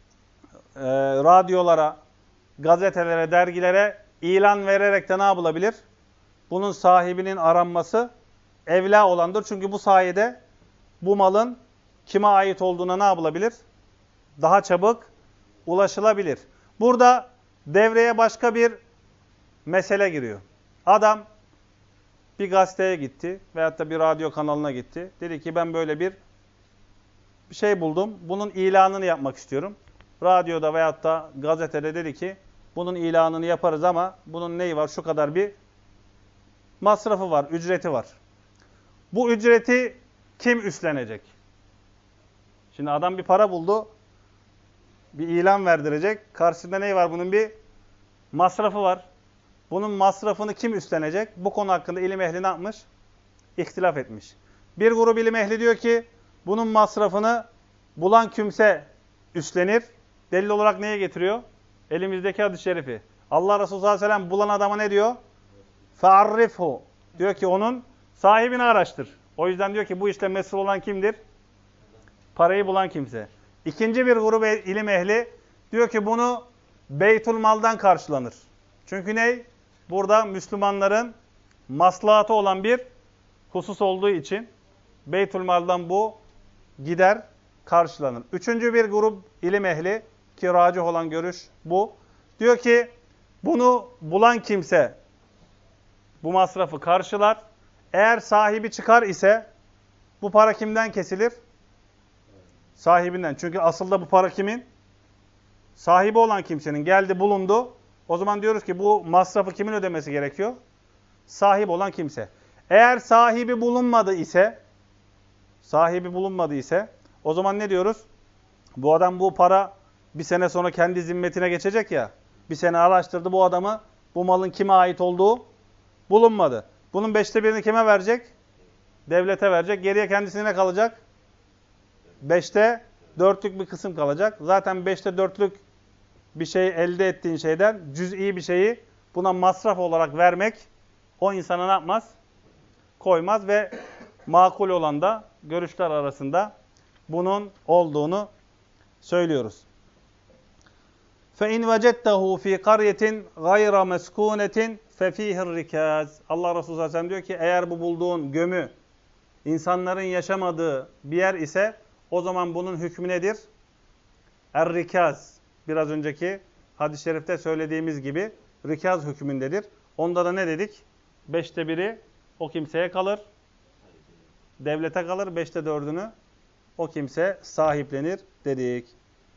radyolara, gazetelere, dergilere ilan vererek de ne yapılabilir? Bunun sahibinin aranması evla olandır. Çünkü bu sayede bu malın kime ait olduğuna ne yapılabilir? Daha çabuk ulaşılabilir. Burada devreye başka bir mesele giriyor. Adam bir gazeteye gitti veyahut da bir radyo kanalına gitti. Dedi ki ben böyle bir şey buldum. Bunun ilanını yapmak istiyorum. Radyoda veyahut da gazetede dedi ki bunun ilanını yaparız ama bunun neyi var? Şu kadar bir masrafı var, ücreti var. Bu ücreti kim üstlenecek? Şimdi adam bir para buldu, bir ilan verdirecek. Karşısında neyi var? Bunun bir masrafı var. Bunun masrafını kim üstlenecek? Bu konu hakkında ilim ehli ne yapmış? İhtilaf etmiş. Bir grup ilim ehli diyor ki bunun masrafını bulan kimse üstlenir. Delil olarak neye getiriyor? Elimizdeki hadis-i şerifi. Allah Resulü sallallahu aleyhi ve sellem bulan adama ne diyor? فَعَرِّفْهُ. Diyor ki onun sahibini araştır. O yüzden diyor ki bu işte mesul olan kimdir? Parayı bulan kimse. İkinci bir grup ilim ehli diyor ki bunu Beytülmal'dan karşılanır. Çünkü ne? Burada Müslümanların maslahatı olan bir husus olduğu için Beytülmal'dan bu gider karşılanır. Üçüncü bir grup ilim ehli ki racih olan görüş bu. Diyor ki bunu bulan kimse bu masrafı karşılar. Eğer sahibi çıkar ise bu para kimden kesilir? Sahibinden. Çünkü aslında bu para kimin? Sahibi olan kimsenin. Geldi bulundu. O zaman diyoruz ki bu masrafı kimin ödemesi gerekiyor? Sahip olan kimse. Eğer sahibi bulunmadı ise o zaman ne diyoruz? Bu adam bu para bir sene sonra kendi zimmetine geçecek ya. Bir sene araştırdı bu adamı. Bu malın kime ait olduğu bulunmadı. Bunun 1/5'ini kime verecek? Devlete verecek. Geriye kendisine ne kalacak? 4'lük bir kısım kalacak. Zaten 4'lük bir şey elde ettiğin şeyden cüz'i bir şeyi buna masraf olarak vermek o insana ne yapmaz? Koymaz ve makul olan da görüşler arasında bunun olduğunu söylüyoruz. فَاِنْ وَجَدْتَهُ ف۪ي قَرْيَةٍ غَيْرَ مَسْكُونَةٍ فَف۪يهِ الرِّكَازِ Allah Resulü sallallahu aleyhi ve sellem diyor ki eğer bu bulduğun gömü insanların yaşamadığı bir yer ise o zaman bunun hükmü nedir? Er-rikaz. Biraz önceki hadis-i şerifte söylediğimiz gibi rikaz hükmündedir. Onda da ne dedik? 5'te 1'i o kimseye kalır. Devlete kalır. 5'te 4'ünü o kimse sahiplenir dedik.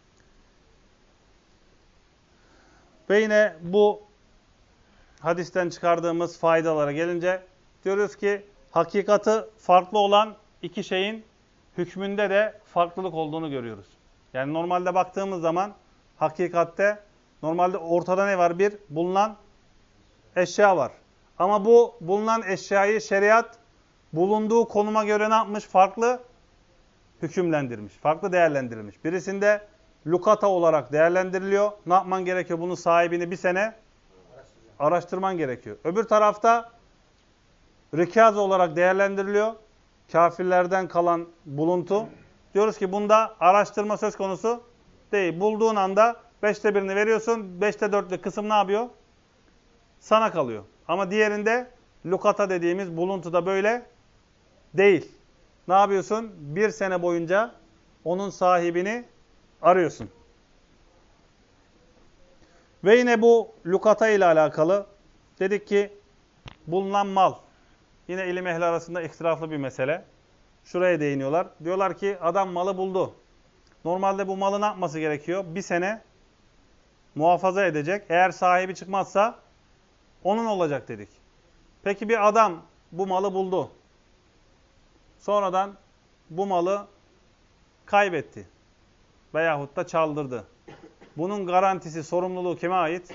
Ve yine bu hadisten çıkardığımız faydalara gelince diyoruz ki hakikati farklı olan iki şeyin hükmünde de farklılık olduğunu görüyoruz. Yani normalde baktığımız zaman hakikatte normalde ortada ne var? Bir bulunan eşya var. Ama bu bulunan eşyayı şeriat bulunduğu konuma göre ne yapmış? Farklı hükümlendirmiş. Farklı değerlendirilmiş. Birisinde lukata olarak değerlendiriliyor. Ne yapman gerekiyor? Bunun sahibini bir sene araştırman gerekiyor. Öbür tarafta rikaz olarak değerlendiriliyor. Kafirlerden kalan buluntu. Diyoruz ki bunda araştırma söz konusu değil. Bulduğun anda 5'te 1'ini veriyorsun. 5'te 4'lük kısım ne yapıyor? Sana kalıyor. Ama diğerinde lukata dediğimiz buluntuda böyle değil. Ne yapıyorsun? Bir sene boyunca onun sahibini arıyorsun. Ve yine bu lukata ile alakalı dedik ki bulunan mal. Yine ilim ehli arasında ihtilaflı bir mesele. Şuraya değiniyorlar. Diyorlar ki adam malı buldu. Normalde bu malı ne yapması gerekiyor? Bir sene muhafaza edecek. Eğer sahibi çıkmazsa onun olacak dedik. Peki bir adam bu malı buldu. Sonradan bu malı kaybetti. Veyahut da çaldırdı. Bunun garantisi, sorumluluğu kime ait?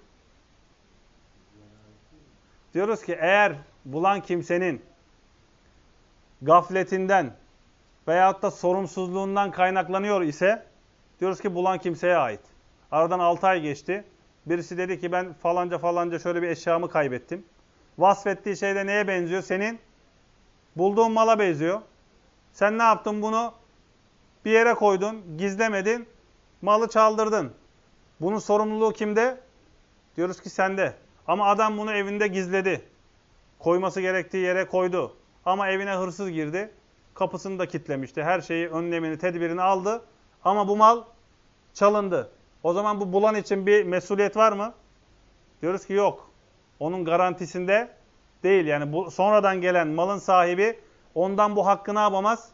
Diyoruz ki eğer bulan kimsenin gafletinden veyahut da sorumsuzluğundan kaynaklanıyor ise diyoruz ki bulan kimseye ait. Aradan 6 ay geçti. Birisi dedi ki ben falanca falanca şöyle bir eşyamı kaybettim. Vasfettiği şey de neye benziyor? Senin bulduğun mala benziyor. Sen ne yaptın bunu? Bir yere koydun, gizlemedin, malı çaldırdın. Bunun sorumluluğu kimde? Diyoruz ki sende. Ama adam bunu evinde gizledi. Koyması gerektiği yere koydu. Ama evine hırsız girdi. Kapısını da kilitlemişti. Her şeyi, önlemini, tedbirini aldı. Ama bu mal çalındı. O zaman bu bulan için bir mesuliyet var mı? Diyoruz ki yok. Onun garantisinde değil. Yani bu sonradan gelen malın sahibi ondan bu hakkı ne yapamaz?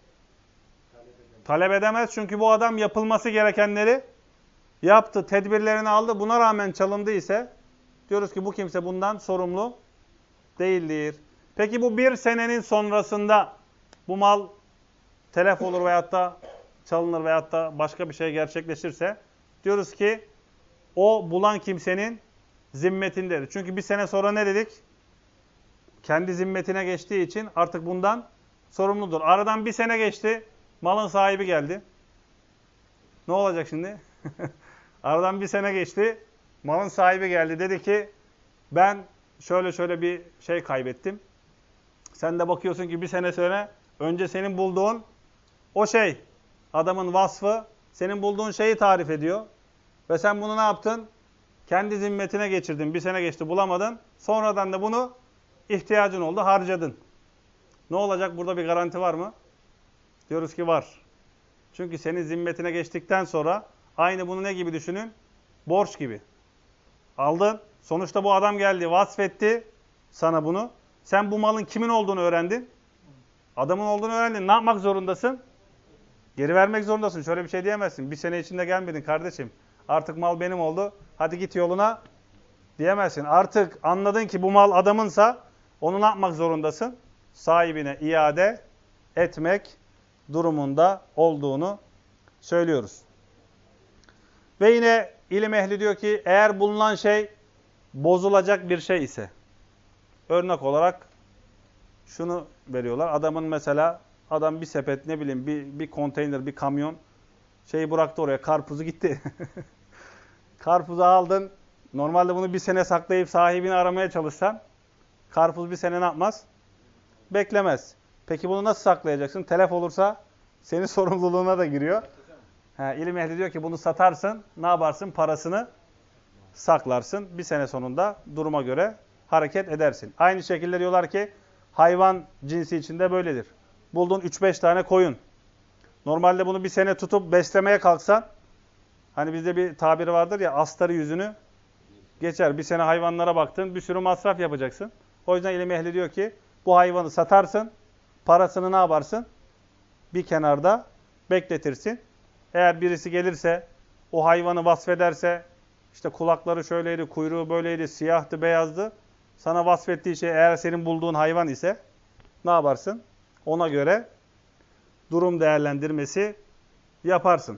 Talep edemez. Çünkü bu adam yapılması gerekenleri yaptı, tedbirlerini aldı. Buna rağmen çalındı ise diyoruz ki bu kimse bundan sorumlu değildir. Peki bu bir senenin sonrasında bu mal telef olur veyahut da çalınır veyahut da başka bir şey gerçekleşirse diyoruz ki o bulan kimsenin zimmetindedir. Çünkü bir sene sonra ne dedik? Kendi zimmetine geçtiği için artık bundan sorumludur. Aradan bir sene geçti, malın sahibi geldi. Ne olacak şimdi? Aradan bir sene geçti, malın sahibi geldi. Dedi ki ben şöyle bir şey kaybettim. Sen de bakıyorsun ki bir sene sonra önce senin bulduğun o şey, adamın vasfı senin bulduğun şeyi tarif ediyor. Ve sen bunu ne yaptın? Kendi zimmetine geçirdin. Bir sene geçti bulamadın. Sonradan da bunu ihtiyacın oldu, harcadın. Ne olacak? Burada bir garanti var mı? Diyoruz ki var. Çünkü senin zimmetine geçtikten sonra aynı bunu ne gibi düşünün? Borç gibi. Aldın. Sonuçta bu adam geldi, vasfetti sana bunu. Sen bu malın kimin olduğunu öğrendin. Adamın olduğunu öğrendin. Ne yapmak zorundasın? Geri vermek zorundasın. Şöyle bir şey diyemezsin. Bir sene içinde gelmedin kardeşim. Artık mal benim oldu. Hadi git yoluna diyemezsin. Artık anladın ki bu mal adamınsa onu ne yapmak zorundasın? Sahibine iade etmek durumunda olduğunu söylüyoruz. Ve yine ilim ehli diyor ki eğer bulunan şey bozulacak bir şey ise örnek olarak şunu veriyorlar. Adamın mesela adam bir sepet ne bileyim bir konteyner bir kamyon şeyi bıraktı oraya karpuzu gitti. Karpuzu aldın Normalde bunu bir sene saklayıp sahibini aramaya çalışsan karpuz bir sene ne yapmaz? Beklemez. Peki bunu nasıl saklayacaksın? Telef olursa senin sorumluluğuna da giriyor. İlim ehli diyor ki bunu satarsın, ne yaparsın? Parasını saklarsın. Bir sene sonunda duruma göre hareket edersin. Aynı şekilde diyorlar ki hayvan cinsi içinde böyledir. Buldun 3-5 tane koyun. Normalde bunu bir sene tutup beslemeye kalksan, hani bizde bir tabiri vardır ya, astarı yüzünü geçer. Bir sene hayvanlara baktın, bir sürü masraf yapacaksın. O yüzden ilim ehli diyor ki bu hayvanı satarsın, parasını ne yaparsın? Bir kenarda bekletirsin. Eğer birisi gelirse, o hayvanı vasfederse, işte kulakları şöyleydi, kuyruğu böyleydi, siyahtı, beyazdı. Sana vasfettiği şey eğer senin bulduğun hayvan ise ne yaparsın? Ona göre durum değerlendirmesi yaparsın.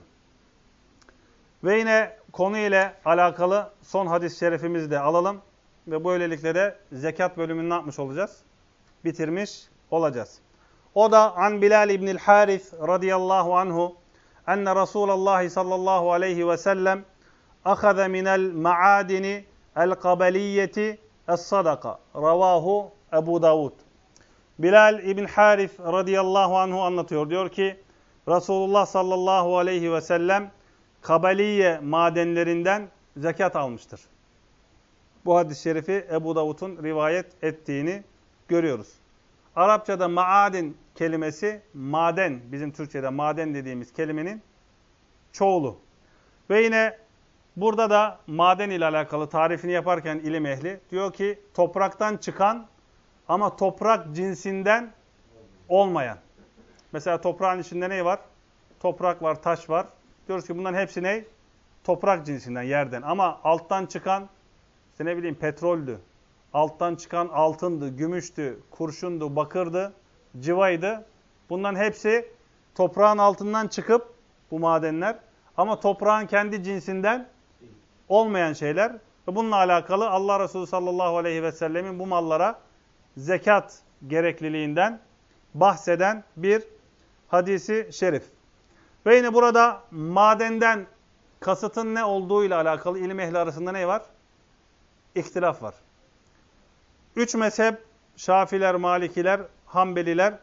Ve yine konu ile alakalı son hadis-i şerifimizi de alalım. Ve böylelikle de zekat bölümünü ne yapmış olacağız? Bitirmiş olacağız. O da an Bilal İbnül Haris radıyallahu anhu enne Resulallah sallallahu aleyhi ve sellem ahaza minel ma'adini el-kabaliyyeti es-sadaka. Ravahu Ebu Davud. Bilal İbn Haris radıyallahu anhu anlatıyor. Diyor ki Resulullah sallallahu aleyhi ve sellem kabaliye madenlerinden zekat almıştır. Bu hadis-i şerifi Ebu Davud'un rivayet ettiğini görüyoruz. Arapçada maadin kelimesi maden, bizim Türkçe'de maden dediğimiz kelimenin çoğulu. Ve yine burada da maden ile alakalı tarifini yaparken ilim ehli diyor ki topraktan çıkan ama toprak cinsinden olmayan. Mesela toprağın içinde ne var? Toprak var, taş var. Diyoruz ki bunların hepsi ne? Toprak cinsinden, yerden. Ama alttan çıkan, işte ne bileyim petroldü. Alttan çıkan altındı, gümüştü, kurşundu, bakırdı, cıvaydı. Bunların hepsi toprağın altından çıkıp bu madenler ama toprağın kendi cinsinden olmayan şeyler. Ve bununla alakalı Allah Resulü sallallahu aleyhi ve sellemin bu mallara zekat gerekliliğinden bahseden bir hadisi şerif. Ve yine burada madenden kasıtın ne olduğuyla alakalı ilim ehli arasında ne var? İhtilaf var. Üç mezhep, Şafiler, Malikiler, Hanbeliler,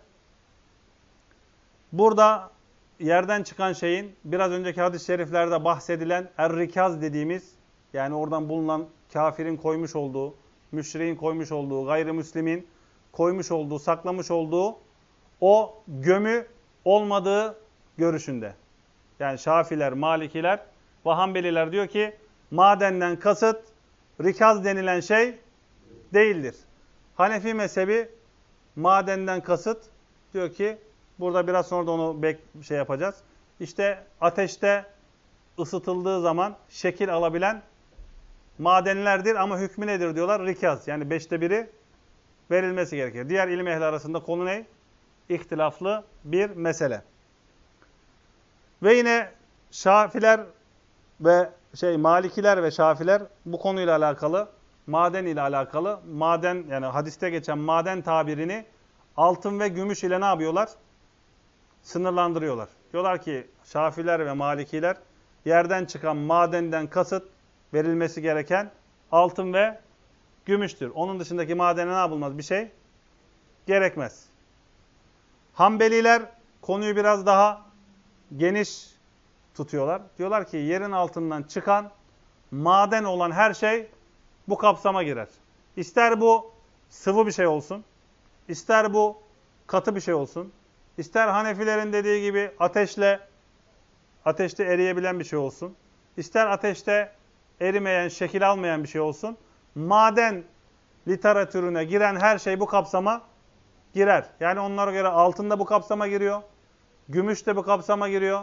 burada yerden çıkan şeyin biraz önceki hadis-i şeriflerde bahsedilen er-rikaz dediğimiz, yani oradan bulunan kafirin koymuş olduğu, müşriğin koymuş olduğu, gayrimüslimin koymuş olduğu, saklamış olduğu o gömü olmadığı görüşünde. Yani Şafiler, Malikiler ve Hanbeliler diyor ki madenden kasıt rikaz denilen şey değildir. Hanefi mezhebi madenden kasıt diyor ki burada biraz sonra da onu yapacağız. İşte ateşte ısıtıldığı zaman şekil alabilen madenlerdir ama hükmü nedir diyorlar? Rikaz. Yani 1/5 verilmesi gerekir. Diğer ilim ehli arasında konu ne? İhtilaflı bir mesele. Ve yine Şafiler ve Malikiler ve Şafiler bu konuyla alakalı, maden ile alakalı, maden yani hadiste geçen maden tabirini altın ve gümüş ile ne yapıyorlar? Sınırlandırıyorlar. Diyorlar ki Şafiler ve Malikiler yerden çıkan madenden kasıt verilmesi gereken altın ve gümüştür. Onun dışındaki madene ne yapılmaz? Bir şey gerekmez. Hanbeliler konuyu biraz daha geniş tutuyorlar. Diyorlar ki yerin altından çıkan maden olan her şey bu kapsama girer. İster bu sıvı bir şey olsun, ister bu katı bir şey olsun, ister Hanefilerin dediği gibi ateşte eriyebilen bir şey olsun, ister ateşte erimeyen, şekil almayan bir şey olsun. Maden literatürüne giren her şey bu kapsama girer. Yani onlara göre altın da bu kapsama giriyor, gümüş de bu kapsama giriyor.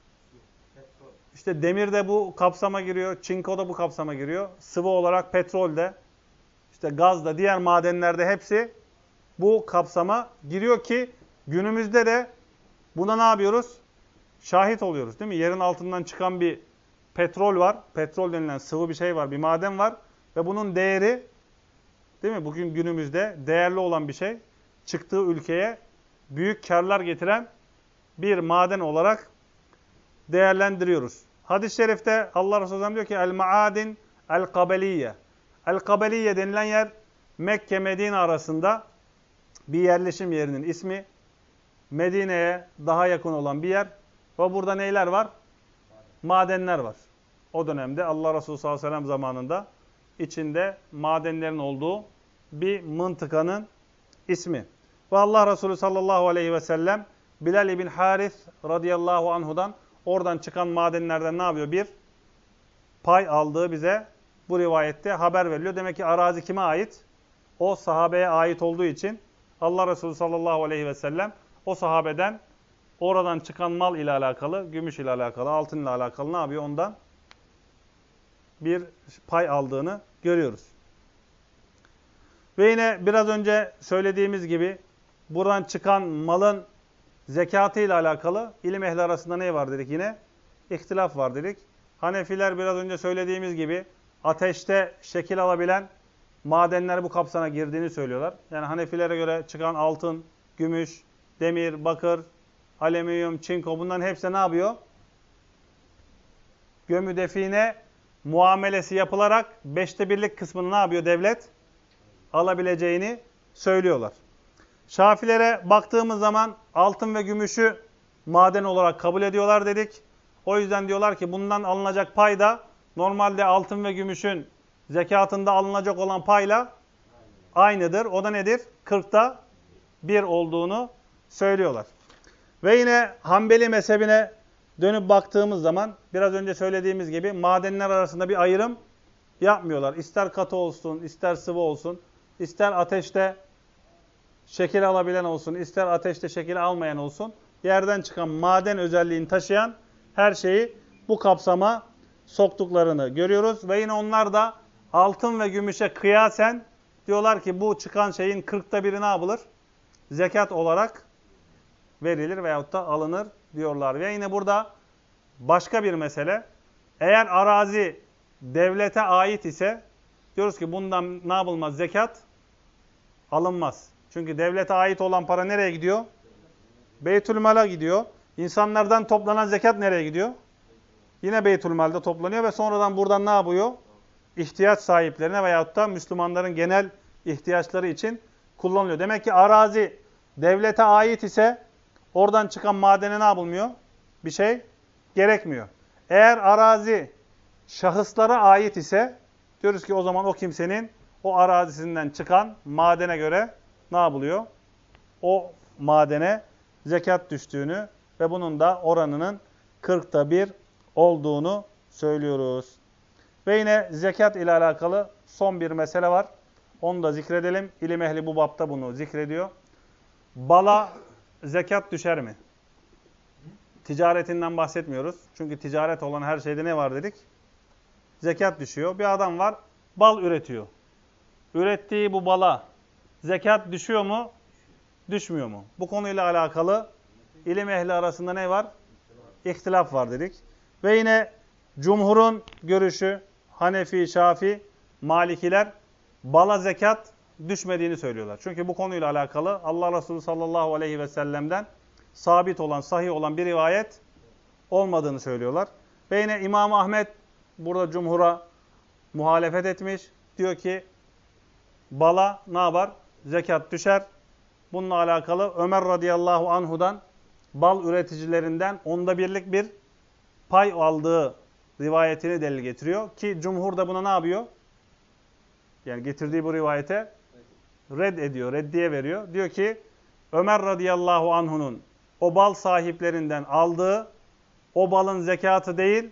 İşte demir de bu kapsama giriyor, çinko da bu kapsama giriyor. Sıvı olarak petrol de, işte gaz da, diğer madenlerde hepsi bu kapsama giriyor ki günümüzde de buna ne yapıyoruz? Şahit oluyoruz değil mi? Yerin altından çıkan bir petrol var. Petrol denilen sıvı bir şey var, bir maden var. Ve bunun değeri, değil mi? Bugün günümüzde değerli olan bir şey. Çıktığı ülkeye büyük karlar getiren bir maden olarak değerlendiriyoruz. Hadis-i şerifte Allah Resulü diyor ki el-maadin El-Kabeliye. El-Kabeliye denilen yer Mekke Medine arasında bir yerleşim yerinin ismi. Medine'ye daha yakın olan bir yer. Ve burada neyler var? Madenler var. O dönemde Allah Resulü sallallahu aleyhi ve sellem zamanında içinde madenlerin olduğu bir mıntıkanın ismi. Ve Allah Resulü sallallahu aleyhi ve sellem Bilal ibn Haris radıyallahu anhudan oradan çıkan madenlerden ne yapıyor? Bir pay aldığı bize bu rivayette haber veriliyor. Demek ki arazi kime ait? O sahabeye ait olduğu için Allah Resulü sallallahu aleyhi ve sellem o sahabeden oradan çıkan mal ile alakalı, gümüş ile alakalı, altın ile alakalı ne yapıyor? Ondan bir pay aldığını görüyoruz. Ve yine biraz önce söylediğimiz gibi buradan çıkan malın zekatı ile alakalı ilim ehli arasında ne var dedik yine? İhtilaf var dedik. Hanefiler biraz önce söylediğimiz gibi ateşte şekil alabilen madenler bu kapsama girdiğini söylüyorlar. Yani Hanefilere göre çıkan altın, gümüş, demir, bakır, alüminyum, çinko bunların hepsi ne yapıyor? Gömü define muamelesi yapılarak 1/5 kısmını ne yapıyor devlet? Alabileceğini söylüyorlar. Şafilere baktığımız zaman altın ve gümüşü maden olarak kabul ediyorlar dedik. O yüzden diyorlar ki bundan alınacak pay da normalde altın ve gümüşün zekatında alınacak olan payla aynıdır. O da nedir? 40'ta 1 olduğunu söylüyorlar. Ve yine Hanbeli mezhebine dönüp baktığımız zaman biraz önce söylediğimiz gibi madenler arasında bir ayrım yapmıyorlar. İster katı olsun, ister sıvı olsun, ister ateşte şekil alabilen olsun, ister ateşte şekil almayan olsun. Yerden çıkan maden özelliğini taşıyan her şeyi bu kapsama soktuklarını görüyoruz. Ve yine onlar da altın ve gümüşe kıyasen diyorlar ki bu çıkan şeyin 40'ta 1'i ne yapılır? Zekat olarak verilir veyahut da alınır diyorlar. Ve yine burada başka bir mesele. Eğer arazi devlete ait ise diyoruz ki bundan ne yapılmaz? Zekat alınmaz. Çünkü devlete ait olan para nereye gidiyor? Beytülmal'a gidiyor. İnsanlardan toplanan zekat nereye gidiyor? Yine Beytülmal'de toplanıyor ve sonradan buradan ne yapıyor? İhtiyaç sahiplerine veyahut da Müslümanların genel ihtiyaçları için kullanılıyor. Demek ki arazi devlete ait ise oradan çıkan madene ne yapılmıyor? Bir şey gerekmiyor. Eğer arazi şahıslara ait ise diyoruz ki o zaman o kimsenin o arazisinden çıkan madene göre ne yapılıyor? O madene zekat düştüğünü ve bunun da oranının 40'ta 1 olduğunu söylüyoruz. Ve yine zekat ile alakalı son bir mesele var. Onu da zikredelim. İlim ehli bu bapta bunu zikrediyor. Bala zekat düşer mi? Ticaretinden bahsetmiyoruz. Çünkü ticaret olan her şeyde ne var dedik? Zekat düşüyor. Bir adam var, bal üretiyor. Ürettiği bu bala zekat düşüyor mu? Düşmüyor mu? Bu konuyla alakalı ilim ehli arasında ne var? İhtilaf var dedik. Ve yine cumhurun görüşü, Hanefi, Şafi, Malikiler bala zekat düşmediğini söylüyorlar. Çünkü bu konuyla alakalı Allah Resulü sallallahu aleyhi ve sellem'den sabit olan, sahih olan bir rivayet olmadığını söylüyorlar. Ve yine İmam Ahmet burada cumhura muhalefet etmiş. Diyor ki bala ne yapar? Zekat düşer. Bununla alakalı Ömer radıyallahu anhudan bal üreticilerinden 1/10'lik bir pay aldığı rivayetini delil getiriyor. Ki cumhur da buna ne yapıyor? Yani getirdiği bu rivayete red ediyor, reddiye veriyor. Diyor ki Ömer radıyallahu anhunun o bal sahiplerinden aldığı o balın zekatı değil,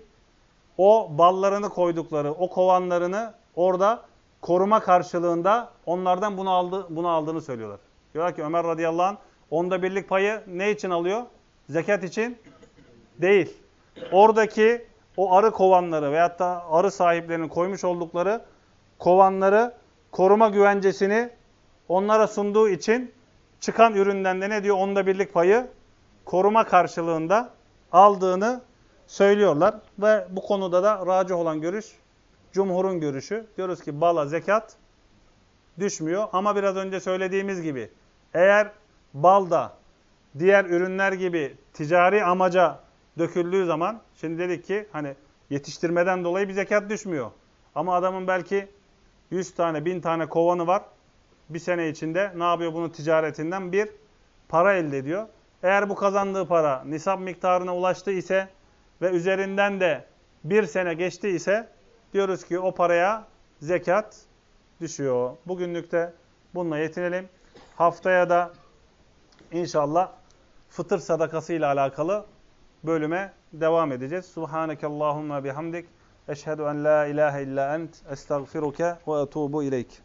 o ballarını koydukları, o kovanlarını orada koruma karşılığında onlardan bunu aldığını söylüyorlar. Diyorlar ki Ömer radıyallahu anh 1/10'lik payı ne için alıyor? Zekat için değil. Oradaki o arı kovanları veyahut da arı sahiplerinin koymuş oldukları kovanları koruma güvencesini onlara sunduğu için çıkan üründen de ne diyor? 1/10'lik payı koruma karşılığında aldığını söylüyorlar. Ve bu konuda da racih olan görüş, cumhurun görüşü. Diyoruz ki bala zekat düşmüyor. Ama biraz önce söylediğimiz gibi eğer bal da diğer ürünler gibi ticari amaca döküldüğü zaman, şimdi dedik ki hani yetiştirmeden dolayı bir zekat düşmüyor. Ama adamın belki 100 tane, 1000 tane kovanı var. Bir sene içinde ne yapıyor bunun ticaretinden? Bir para elde ediyor. Eğer bu kazandığı para nisap miktarına ulaştı ise ve üzerinden de bir sene geçti ise diyoruz ki o paraya zekat düşüyor. Bugünlük de bununla yetinelim. Haftaya da inşallah fıtır sadakası ile alakalı bölüme devam edeceğiz. Subhanekallahumma bihamdik. Eşhedü en la ilahe illa ent. Estağfiruke ve etubu ileyk.